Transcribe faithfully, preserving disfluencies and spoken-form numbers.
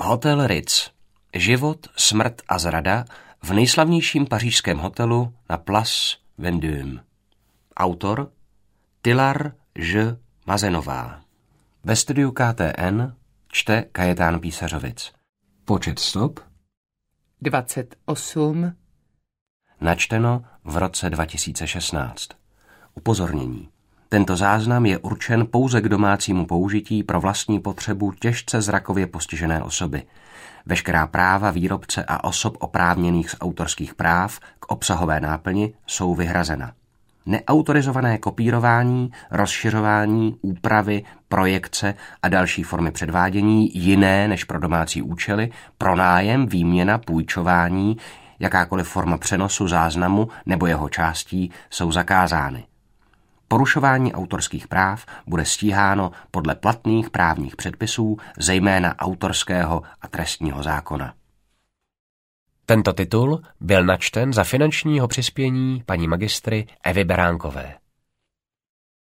Hotel Ritz. Život, smrt a zrada v nejslavnějším pařížském hotelu na Place Vendôme. Autor Tylar Ž. Mazenová. Ve studiu K T N čte Kajetán Písařovic. Počet stop dvacet osm. Načteno v roce dva tisíce šestnáct. Upozornění. Tento záznam je určen pouze k domácímu použití pro vlastní potřebu těžce zrakově postižené osoby. Veškerá práva výrobce a osob oprávněných z autorských práv k obsahové náplni jsou vyhrazena. Neautorizované kopírování, rozšiřování, úpravy, projekce a další formy předvádění jiné než pro domácí účely, pronájem, výměna, půjčování, jakákoliv forma přenosu záznamu nebo jeho částí jsou zakázány. Porušování autorských práv bude stíháno podle platných právních předpisů, zejména autorského a trestního zákona. Tento titul byl načten za finančního přispění paní magistry Evy Beránkové.